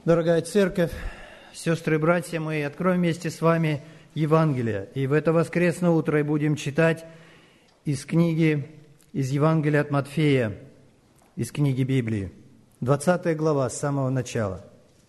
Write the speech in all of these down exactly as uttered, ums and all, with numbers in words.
Дорогая церковь, сестры и братья мои, откроем вместе с вами Евангелие. И в это воскресное утро будем читать из книги, из Евангелия от Матфея, из книги Библии, двадцатая глава, с самого начала.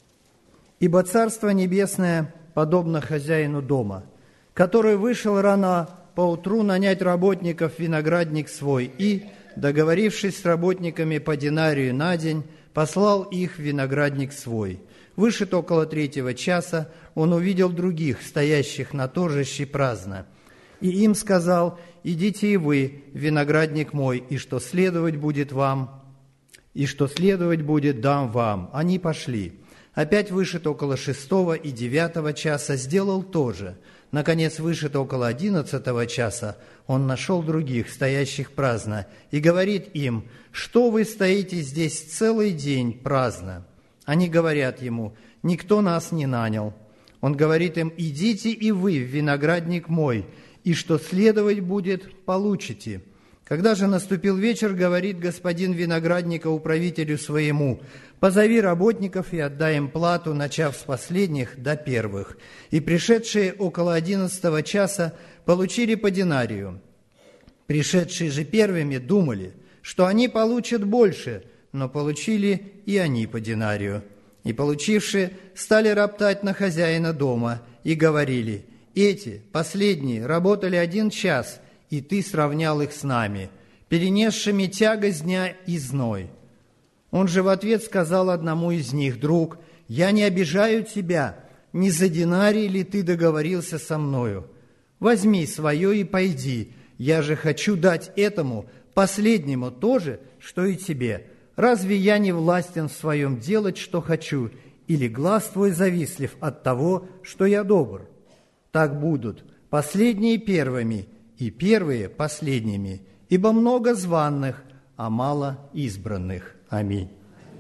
«Ибо Царство Небесное подобно хозяину дома, который вышел рано поутру нанять работников в виноградник свой и, договорившись с работниками по динарию на день, послал их в виноградник свой. Вышед около третьего часа, он увидел других, стоящих на торжище праздно, и им сказал: идите и вы в виноградник мой, и что следовать будет вам, и что следовать будет, дам вам. Они пошли. Опять вышед около шестого и девятого часа, сделал то же. Наконец, вышед около одиннадцатого часа, он нашел других, стоящих праздно, и говорит им: что вы стоите здесь целый день праздно? Они говорят ему: никто нас не нанял. Он говорит им: идите и вы в виноградник мой, и что следовать будет, получите. Когда же наступил вечер, говорит господин виноградника управителю своему: позови работников и отдай им плату, начав с последних до первых. И пришедшие около одиннадцатого часа получили по динарию. Пришедшие же первыми думали, что они получат больше, но получили и они по динарию. И получившие стали роптать на хозяина дома и говорили: эти, последние, работали один час, и ты сравнял их с нами, перенесшими тягость дня и зной. Он же в ответ сказал одному из них: друг, я не обижаю тебя, не за динарий ли ты договорился со мною? Возьми свое и пойди, я же хочу дать этому последнему то же, что и тебе. Разве я не властен в своем делать, что хочу, или глаз твой завистлив от того, что я добр? Так будут последние первыми, и первые последними, ибо много званных, а мало избранных». Аминь.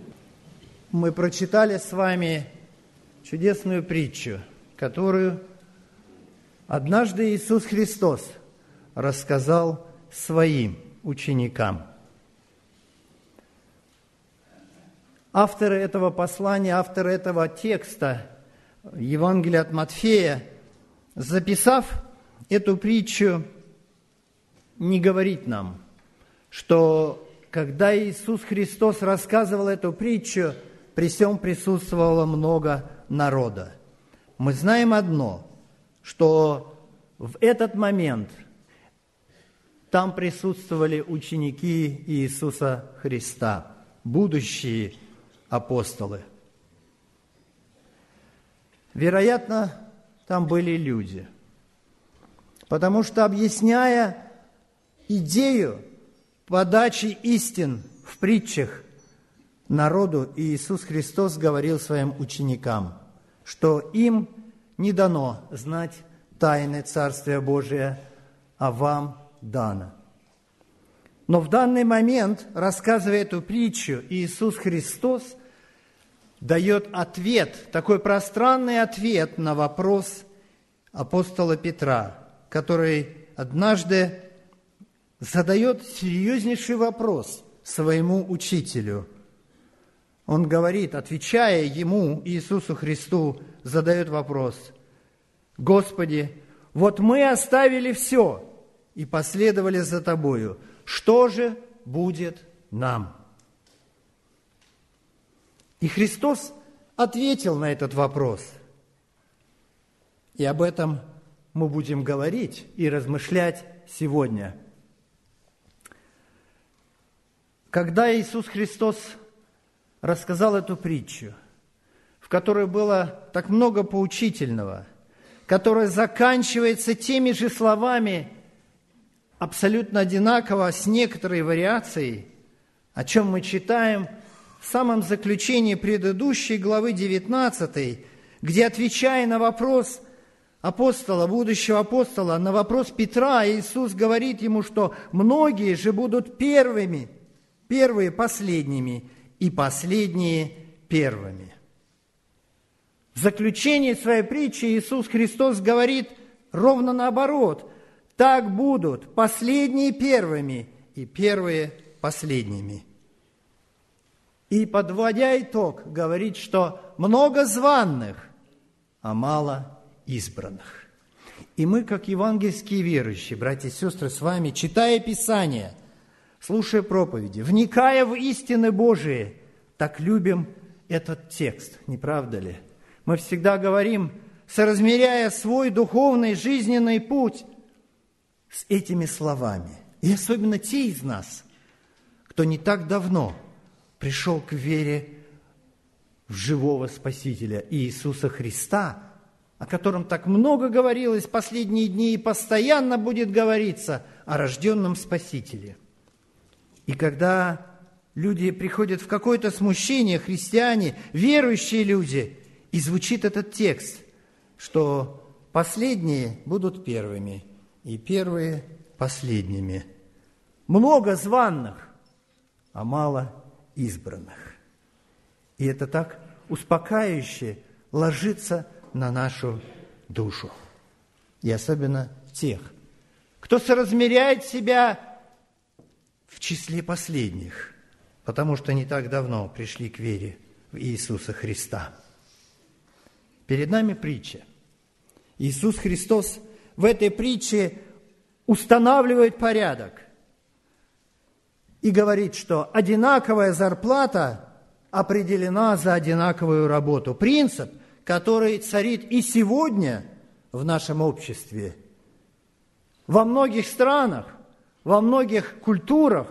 Мы прочитали с вами чудесную притчу, которую однажды Иисус Христос рассказал своим ученикам. Авторы этого послания, авторы этого текста, Евангелия от Матфея, записав эту притчу, не говорит нам, что когда Иисус Христос рассказывал эту притчу, при всем присутствовало много народа. Мы знаем одно, что в этот момент там присутствовали ученики Иисуса Христа, будущие апостолы. Вероятно, там были люди, потому что, объясняя идею подачи истин в притчах народу, Иисус Христос говорил своим ученикам, что им не дано знать тайны Царствия Божия, а вам дано. Но в данный момент, рассказывая эту притчу, Иисус Христос дает ответ, такой пространный ответ на вопрос апостола Петра, который однажды задает серьезнейший вопрос своему учителю. Он говорит, отвечая ему, Иисусу Христу, задает вопрос: «Господи, вот мы оставили все и последовали за Тобою. Что же будет нам?» И Христос ответил на этот вопрос. И об этом мы будем говорить и размышлять сегодня. Когда Иисус Христос рассказал эту притчу, в которой было так много поучительного, которая заканчивается теми же словами, абсолютно одинаково, с некоторой вариацией, о чем мы читаем в самом заключении предыдущей главы девятнадцатой, где, отвечая на вопрос апостола, будущего апостола, на вопрос Петра, Иисус говорит ему, что многие же будут первыми, первые последними, и последние первыми. В заключении своей притчи Иисус Христос говорит ровно наоборот: так будут последние первыми и первые последними. И, подводя итог, говорит, что много званных, а мало избранных. И мы, как евангельские верующие, братья и сестры, с вами, читая Писание, слушая проповеди, вникая в истины Божии, так любим этот текст, не правда ли? Мы всегда говорим, соразмеряя свой духовный жизненный путь с этими словами. И особенно те из нас, кто не так давно пришел к вере в живого Спасителя Иисуса Христа, о котором так много говорилось в последние дни и постоянно будет говориться о рожденном Спасителе. И когда люди приходят в какое-то смущение, христиане, верующие люди, и звучит этот текст, что последние будут первыми, и первые последними. Много званных, а мало избранных. И это так успокаивающе ложится на нашу душу. И особенно тех, кто соразмеряет себя в числе последних, потому что не так давно пришли к вере в Иисуса Христа. Перед нами притча. Иисус Христос в этой притче устанавливает порядок и говорит, что одинаковая зарплата определена за одинаковую работу. Принцип, который царит и сегодня в нашем обществе. Во многих странах, во многих культурах.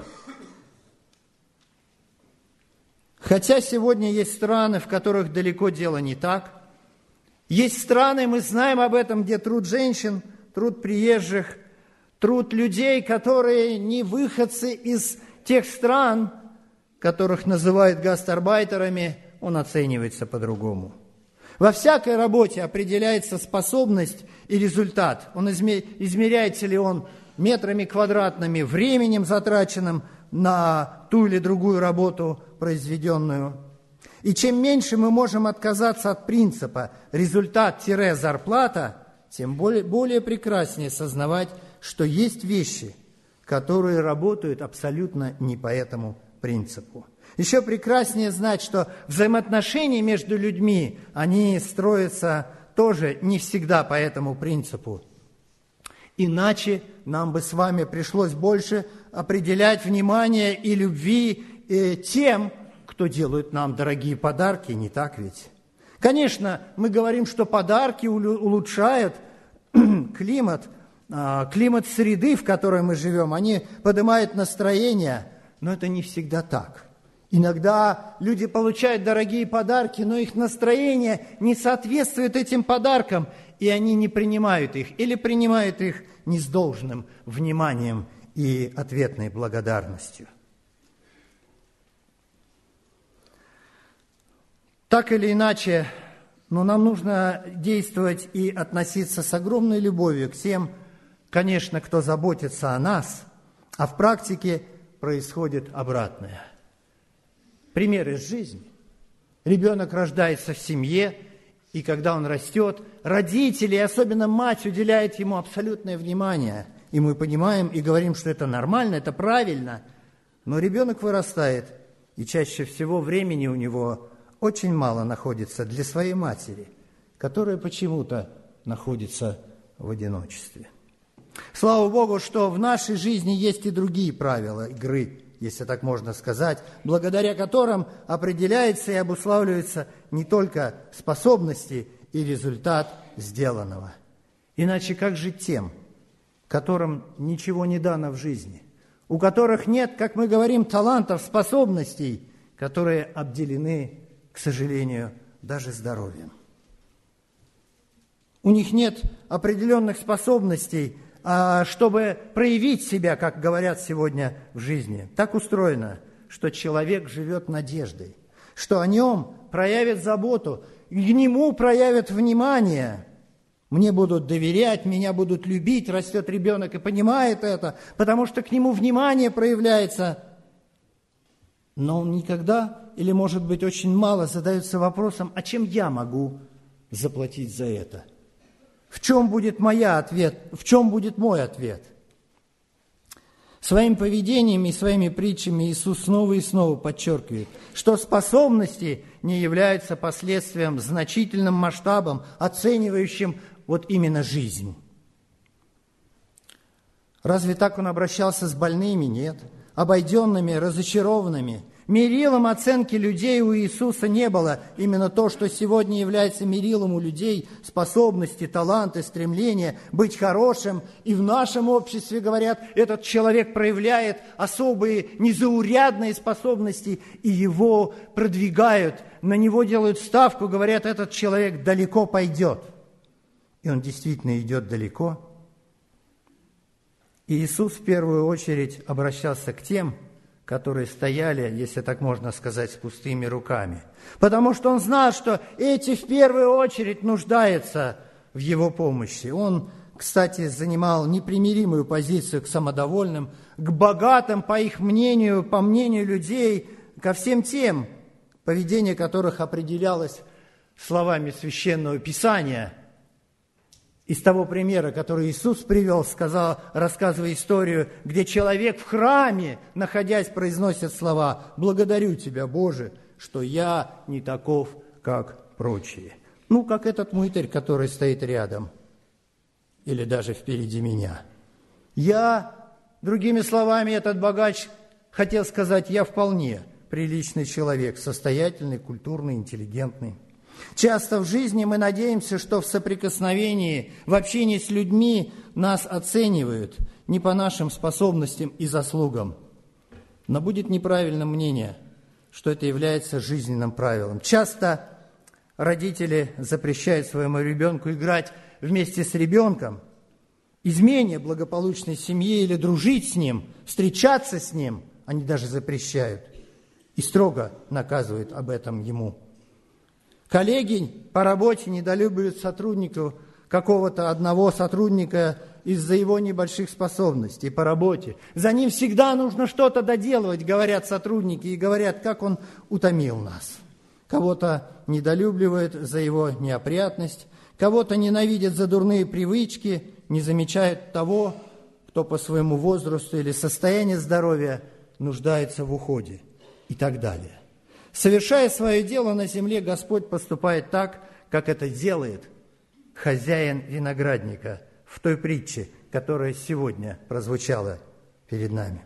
Хотя сегодня есть страны, в которых далеко дело не так. Есть страны, мы знаем об этом, где труд женщин, труд приезжих, труд людей, которые не выходцы из тех стран, которых называют гастарбайтерами, он оценивается по-другому. Во всякой работе определяется способность и результат. Он измеряется ли он метрами квадратными, временем, затраченным на ту или другую работу, произведенную. И чем меньше мы можем отказаться от принципа результат-зарплата, тем более, более прекраснее сознавать, что есть вещи, которые работают абсолютно не по этому принципу. Еще прекраснее знать, что взаимоотношения между людьми, они строятся тоже не всегда по этому принципу. Иначе нам бы с вами пришлось больше определять внимание и любви тем, кто делает нам дорогие подарки, не так ведь? Конечно, мы говорим, что подарки улучшают климат, климат среды, в которой мы живем, они поднимают настроение, но это не всегда так. Иногда люди получают дорогие подарки, но их настроение не соответствует этим подаркам, и они не принимают их, или принимают их не с должным вниманием и ответной благодарностью. Так или иначе, но нам нужно действовать и относиться с огромной любовью к тем, конечно, кто заботится о нас, а в практике происходит обратное. Пример из жизни. Ребенок рождается в семье, и когда он растет, родители, особенно мать, уделяют ему абсолютное внимание. И мы понимаем и говорим, что это нормально, это правильно. Но ребенок вырастает, и чаще всего времени у него очень мало находится для своей матери, которая почему-то находится в одиночестве. Слава Богу, что в нашей жизни есть и другие правила игры, если так можно сказать, благодаря которым определяется и обуславливается не только способности и результат сделанного. Иначе как же тем, которым ничего не дано в жизни, у которых нет, как мы говорим, талантов, способностей, которые обделены, к сожалению, даже здоровьем. У них нет определенных способностей, чтобы проявить себя, как говорят сегодня в жизни. Так устроено, что человек живет надеждой, что о нем проявят заботу, к нему проявят внимание. Мне будут доверять, меня будут любить, растет ребенок и понимает это, потому что к нему внимание проявляется. Но он никогда, или, может быть, очень мало задается вопросом, а чем я могу заплатить за это? В чем будет моя ответ? В чем будет мой ответ? Своим поведением и своими притчами Иисус снова и снова подчеркивает, что способности не являются последствием, значительным масштабом, оценивающим вот именно жизнь. Разве так он обращался с больными? Нет. Обойденными, разочарованными. Мерилом оценки людей у Иисуса не было. Именно то, что сегодня является мерилом у людей, способности, таланты, стремления быть хорошим. И в нашем обществе говорят, этот человек проявляет особые незаурядные способности, и его продвигают, на него делают ставку, говорят, этот человек далеко пойдет. И он действительно идет далеко. И Иисус в первую очередь обращался к тем, которые стояли, если так можно сказать, с пустыми руками. Потому что он знал, что эти в первую очередь нуждаются в его помощи. Он, кстати, занимал непримиримую позицию к самодовольным, к богатым, по их мнению, по мнению людей, ко всем тем, поведение которых определялось словами Священного Писания. Из того примера, который Иисус привел, сказал, рассказывая историю, где человек в храме, находясь, произносит слова: «Благодарю Тебя, Боже, что я не таков, как прочие». Ну, как этот мытарь, который стоит рядом, или даже впереди меня. Я, другими словами, этот богач хотел сказать, я вполне приличный человек, состоятельный, культурный, интеллигентный. Часто в жизни мы надеемся, что в соприкосновении, в общении с людьми нас оценивают не по нашим способностям и заслугам. Но будет неправильным мнение, что это является жизненным правилом. Часто родители запрещают своему ребенку играть вместе с ребенком, из менее благополучной семьи или дружить с ним, встречаться с ним, они даже запрещают и строго наказывают об этом ему. Коллеги по работе недолюбливают сотрудников, какого-то одного сотрудника из-за его небольших способностей по работе. За ним всегда нужно что-то доделывать, говорят сотрудники, и говорят, как он утомил нас. Кого-то недолюбливают за его неопрятность, кого-то ненавидят за дурные привычки, не замечают того, кто по своему возрасту или состоянию здоровья нуждается в уходе и так далее. Совершая свое дело на земле, Господь поступает так, как это делает хозяин виноградника в той притче, которая сегодня прозвучала перед нами.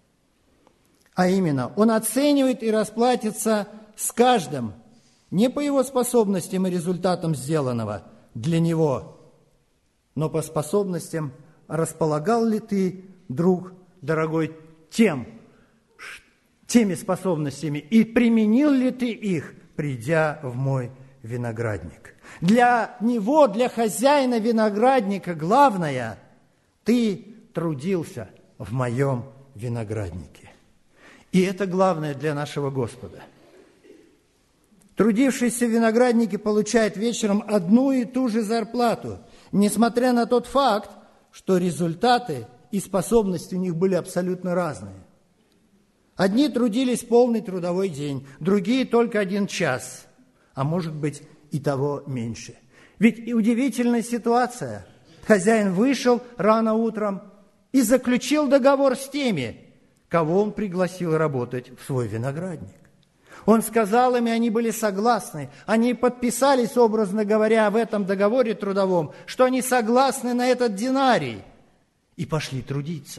А именно, Он оценивает и расплатится с каждым не по его способностям и результатам сделанного для него, но по способностям, располагал ли ты, друг дорогой, тем, теми способностями, и применил ли ты их, придя в мой виноградник. Для него, для хозяина виноградника, главное, ты трудился в моем винограднике. И это главное для нашего Господа. Трудившийся в винограднике получает вечером одну и ту же зарплату, несмотря на тот факт, что результаты и способности у них были абсолютно разные. Одни трудились полный трудовой день, другие только один час, а может быть и того меньше. Ведь и удивительная ситуация. Хозяин вышел рано утром и заключил договор с теми, кого он пригласил работать в свой виноградник. Он сказал им, и они были согласны. Они подписались, образно говоря, в этом договоре трудовом, что они согласны на этот динарий, и пошли трудиться.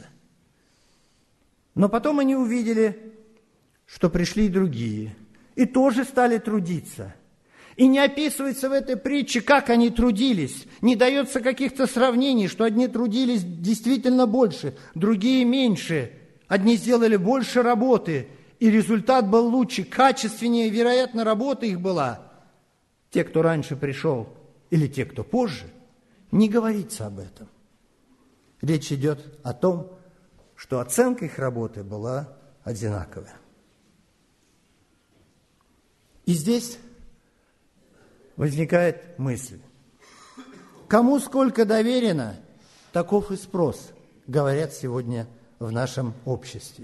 Но потом они увидели, что пришли и другие, и тоже стали трудиться. И не описывается в этой притче, как они трудились, не дается каких-то сравнений, что одни трудились действительно больше, другие меньше, одни сделали больше работы, и результат был лучше, качественнее, вероятно, работа их была. Те, кто раньше пришел, или те, кто позже, не говорится об этом. Речь идет о том, что оценка их работы была одинаковая. И здесь возникает мысль. Кому сколько доверено, таков и спрос, говорят сегодня в нашем обществе.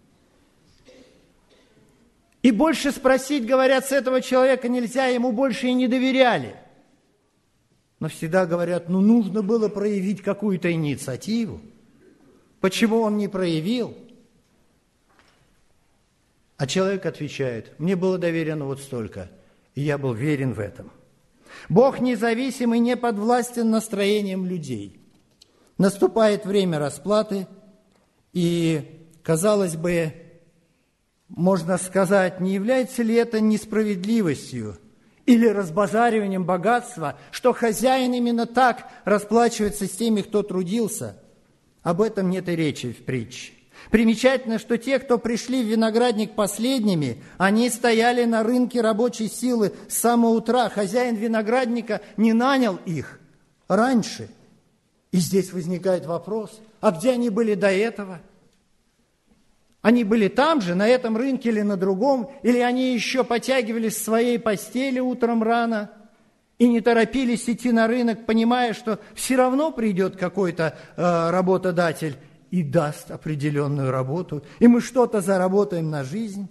И больше спросить, говорят, с этого человека нельзя, ему больше и не доверяли. Но всегда говорят, ну нужно было проявить какую-то инициативу. Почему он не проявил? А человек отвечает, мне было доверено вот столько, И я был верен в этом. Бог независим и не подвластен настроениям людей. Наступает время расплаты, и, казалось бы, можно сказать, не является ли это несправедливостью или разбазариванием богатства, что хозяин именно так расплачивается с теми, кто трудился? Об этом нет и речи в притче. Примечательно, что те, кто пришли в виноградник последними, они стояли на рынке рабочей силы с самого утра. Хозяин виноградника не нанял их раньше. И здесь возникает вопрос, а где они были до этого? Они были там же, на этом рынке или на другом, или они еще потягивались в своей постели утром рано и не торопились идти на рынок, понимая, что все равно придет какой-то э, работодатель и даст определенную работу, и мы что-то заработаем на жизнь.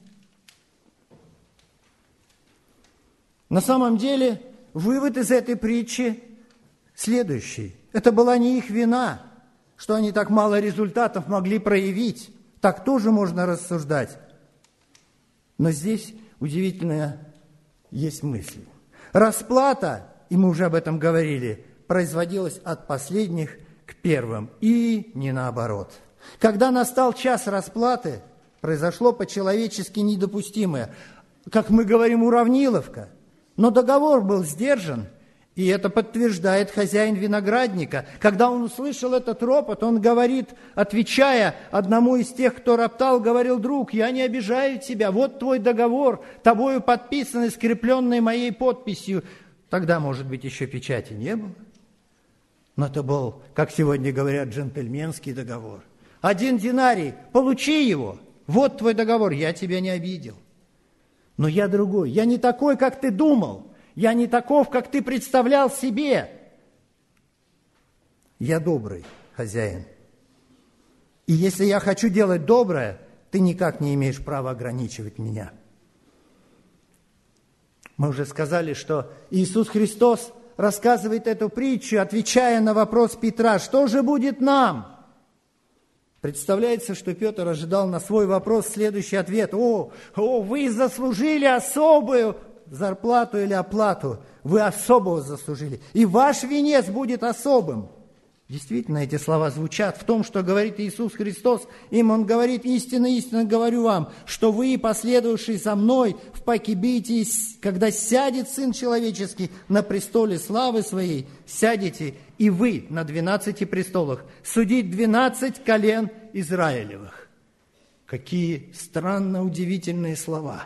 На самом деле, вывод из этой притчи следующий. Это была не их вина, что они так мало результатов могли проявить. Так тоже можно рассуждать. Но здесь удивительная есть мысль. Расплата, и мы уже об этом говорили, производилась от последних к первым, и не наоборот. Когда настал час расплаты, произошло по-человечески недопустимое. Как мы говорим, уравниловка. Но договор был сдержан, и это подтверждает хозяин виноградника. Когда он услышал этот ропот, он говорит, отвечая одному из тех, кто роптал, говорил: друг, я не обижаю тебя, вот твой договор, тобою подписанный, скрепленный моей подписью. Тогда, может быть, еще печати не было. Но это был, как сегодня говорят, джентльменский договор. Один динарий, получи его, вот твой договор, я тебя не обидел. Но я другой, я не такой, как ты думал. Я не таков, как ты представлял себе. Я добрый хозяин. И если я хочу делать доброе, ты никак не имеешь права ограничивать меня. Мы уже сказали, что Иисус Христос рассказывает эту притчу, отвечая на вопрос Петра: что же будет нам? Представляется, что Петр ожидал на свой вопрос следующий ответ: О, о, вы заслужили особую зарплату или оплату, вы особого заслужили, и ваш венец будет особым. Действительно, эти слова звучат в том, что говорит Иисус Христос. Им Он говорит: истинно, истинно говорю вам, что вы, последовавшие за мной, в паки битесь, когда сядет Сын Человеческий на престоле славы Своей, сядете и вы на двенадцати престолах, судить двенадцать колен Израилевых. Какие странно удивительные слова.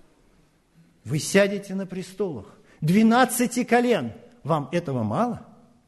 Вы сядете на престолах. Двенадцати колен. Вам этого мало?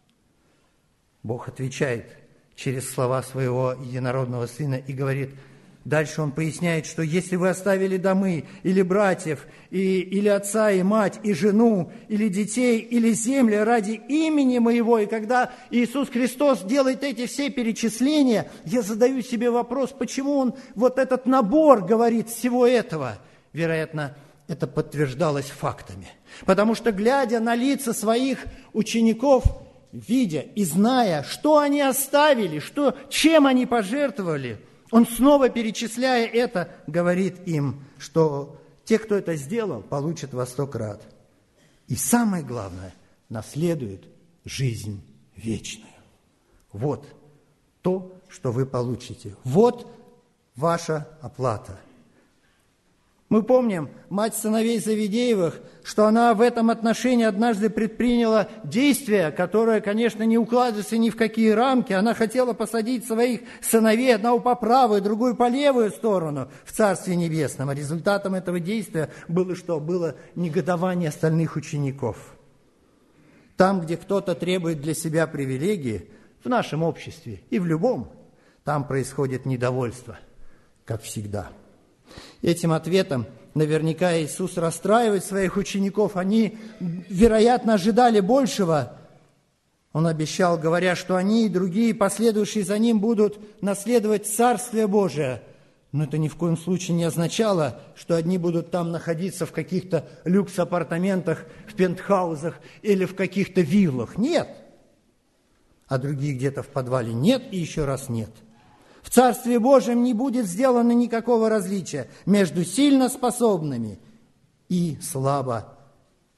Бог отвечает через слова своего единородного Сына и говорит, дальше Он поясняет, что если вы оставили домы, или братьев, и, или отца, и мать, и жену, или детей, или земли ради имени Моего, и когда Иисус Христос делает эти все перечисления, я задаю себе вопрос, почему Он вот этот набор говорит всего этого? Вероятно, это подтверждалось фактами. Потому что, глядя на лица своих учеников, видя и зная, что они оставили, что, чем они пожертвовали, Он снова, перечисляя это, говорит им, что те, кто это сделал, получат во сто крат. И самое главное, наследуют жизнь вечную. Вот то, что вы получите. Вот ваша оплата. Мы помним мать сыновей Завидеевых, что она в этом отношении однажды предприняла действие, которое, конечно, не укладывается ни в какие рамки. Она хотела посадить своих сыновей, одного по правую, другую по левую сторону в Царстве Небесном. А результатом этого действия было что? Было негодование остальных учеников. Там, где кто-то требует для себя привилегии, в нашем обществе и в любом, там происходит недовольство, как всегда. Этим ответом наверняка Иисус расстраивает своих учеников. Они, вероятно, ожидали большего. Он обещал, говоря, что они и другие, последующие за Ним, будут наследовать Царствие Божие. Но это ни в коем случае не означало, что одни будут там находиться в каких-то люкс-апартаментах, в пентхаузах или в каких-то виллах. Нет. А другие где-то в подвале. Нет и еще раз нет. В Царстве Божьем не будет сделано никакого различия между сильно способными и слабо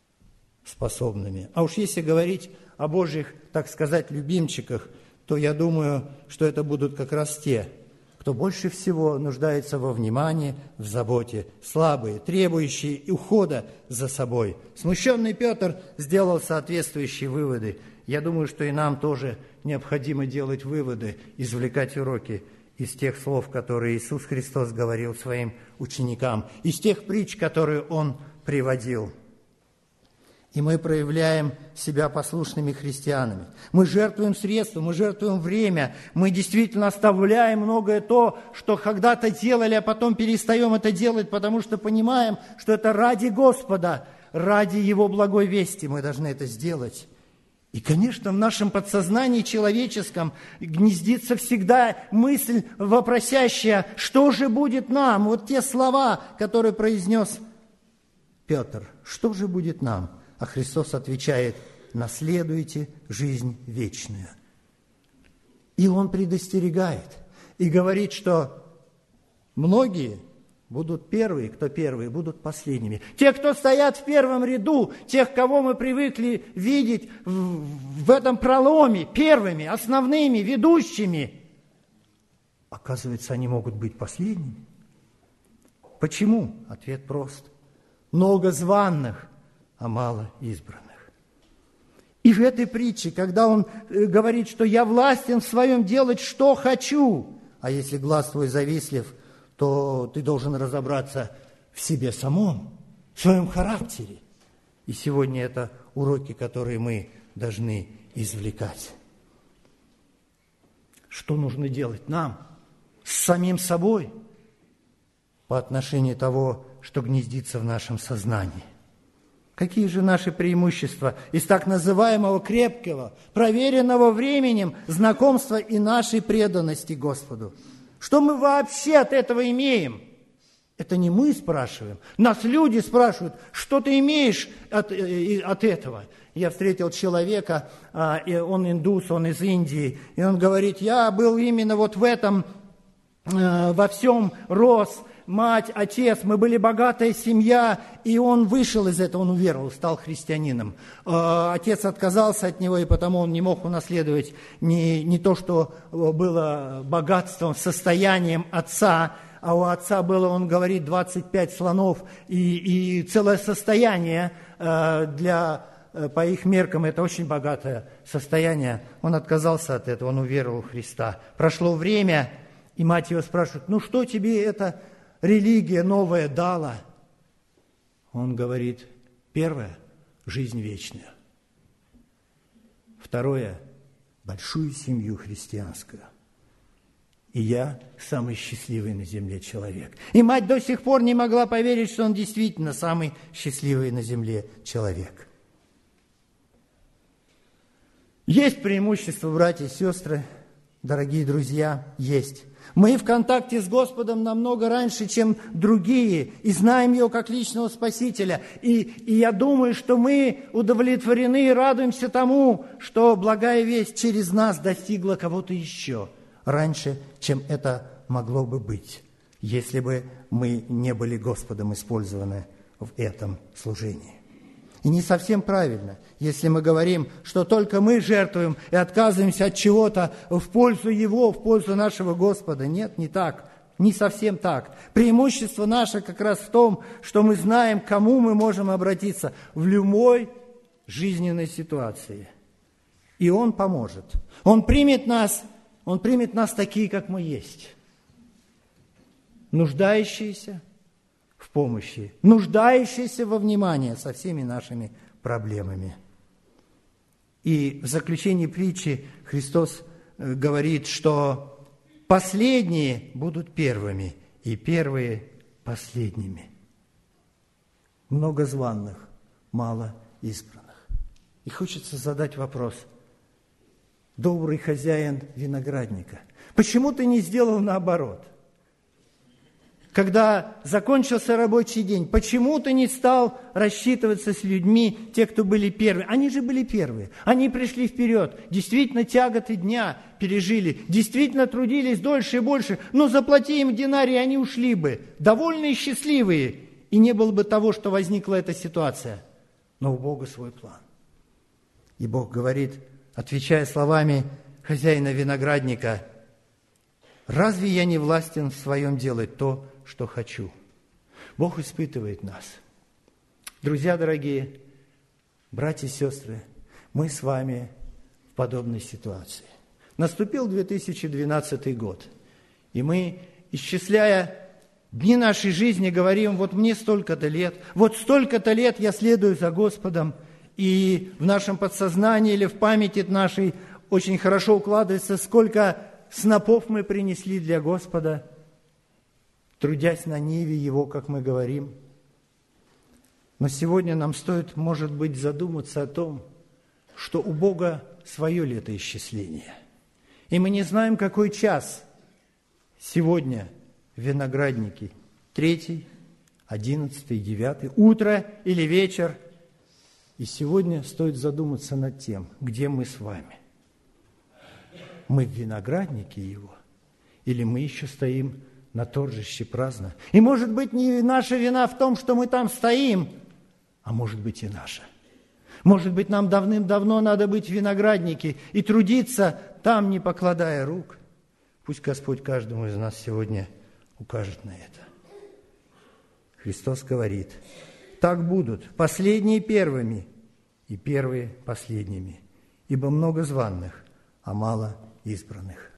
способными. А уж если говорить о Божьих, так сказать, любимчиках, то я думаю, что это будут как раз те, кто больше всего нуждается во внимании, в заботе, слабые, требующие ухода за собой. Смущенный Петр сделал соответствующие выводы. Я думаю, что и нам тоже необходимо делать выводы, извлекать уроки из тех слов, которые Иисус Христос говорил своим ученикам, из тех притч, которые Он приводил. И мы проявляем себя послушными христианами. Мы жертвуем средства, мы жертвуем время, мы действительно оставляем многое то, что когда-то делали, а потом перестаем это делать, потому что понимаем, что это ради Господа, ради Его благой вести мы должны это сделать. И, конечно, в нашем подсознании человеческом гнездится всегда мысль вопросящая, что же будет нам? Вот те слова, которые произнес Петр, что же будет нам? А Христос отвечает, наследуйте жизнь вечную. И Он предостерегает и говорит, что многие будут первые, кто первые, будут последними. Те, кто стоят в первом ряду, тех, кого мы привыкли видеть в, в этом проломе, первыми, основными, ведущими, оказывается, они могут быть последними. Почему? Ответ прост. Много званных, а мало избранных. И в этой притче, когда он говорит, что я властен в своем делать, что хочу, а если глаз твой завистлив, то ты должен разобраться в себе самом, в своем характере. И сегодня это уроки, которые мы должны извлекать. Что нужно делать нам с самим собой по отношению того, что гнездится в нашем сознании? Какие же наши преимущества из так называемого крепкого, проверенного временем знакомства и нашей преданности Господу? Что мы вообще от этого имеем? Это не мы спрашиваем. Нас люди спрашивают, что ты имеешь от, от этого? Я встретил человека, он индус, он из Индии, и он говорит, я был именно вот в этом, во всем рос, мать, отец, мы были богатая семья, и он вышел из этого, он уверовал, стал христианином. Отец отказался от него, и потому он не мог унаследовать не, не то, что было богатством, состоянием отца, а у отца было, он говорит, двадцать пять слонов и, и целое состояние для, по их меркам, это очень богатое состояние. Он отказался от этого, он уверовал в Христа. Прошло время, и мать его спрашивает, ну что тебе это религия новая дала? Он говорит, первое – жизнь вечную. Второе – большую семью христианскую. И я самый счастливый на земле человек. И мать до сих пор не могла поверить, что он действительно самый счастливый на земле человек. Есть преимущества, братья и сестры, дорогие друзья, есть. Мы в контакте с Господом намного раньше, чем другие, и знаем Его как личного Спасителя. И, и я думаю, что мы удовлетворены и радуемся тому, что благая весть через нас достигла кого-то еще раньше, чем это могло бы быть, если бы мы не были Господом использованы в этом служении. И не совсем правильно, если мы говорим, что только мы жертвуем и отказываемся от чего-то в пользу Его, в пользу нашего Господа. Нет, не так, не совсем так. Преимущество наше как раз в том, что мы знаем, к кому мы можем обратиться в любой жизненной ситуации. И Он поможет. Он примет нас, Он примет нас такие, как мы есть. Нуждающиеся в помощи, нуждающиеся во внимании со всеми нашими проблемами. И в заключении притчи Христос говорит, что последние будут первыми, и первые последними. Много званых, мало избранных. И хочется задать вопрос. Добрый хозяин виноградника, почему ты не сделал наоборот? Когда закончился рабочий день, почему ты не стал рассчитываться с людьми, те, кто были первые? Они же были первые. Они пришли вперед. Действительно, тяготы дня пережили. Действительно, трудились дольше и больше. Но заплати им динарий, они ушли бы. Довольные и счастливые. И не было бы того, что возникла эта ситуация. но у Бога свой план. И Бог говорит, отвечая словами хозяина виноградника: «Разве я не властен в своем делать то, что хочу?» Бог испытывает нас. Друзья дорогие, братья и сестры, мы с вами в подобной ситуации. Наступил две тысячи двенадцатый год, и мы, исчисляя дни нашей жизни, говорим: вот мне столько-то лет, вот столько-то лет я следую за Господом, и в нашем подсознании или в памяти нашей очень хорошо укладывается, сколько снопов мы принесли для Господа, трудясь на ниве Его, как мы говорим. Но сегодня нам стоит, может быть, задуматься о том, что у Бога свое летоисчисление. И мы не знаем, какой час сегодня в винограднике. Третий, одиннадцатый, девятый, утро или вечер. И сегодня стоит задуматься над тем, где мы с вами. Мы в винограднике Его, или мы еще стоим на торжище праздно? И, может быть, не наша вина в том, что мы там стоим, а может быть и наша. Может быть, нам давным-давно надо быть в винограднике и трудиться там, не покладая рук. Пусть Господь каждому из нас сегодня укажет на это. Христос говорит: так будут последние первыми и первые последними, ибо много званных, а мало избранных.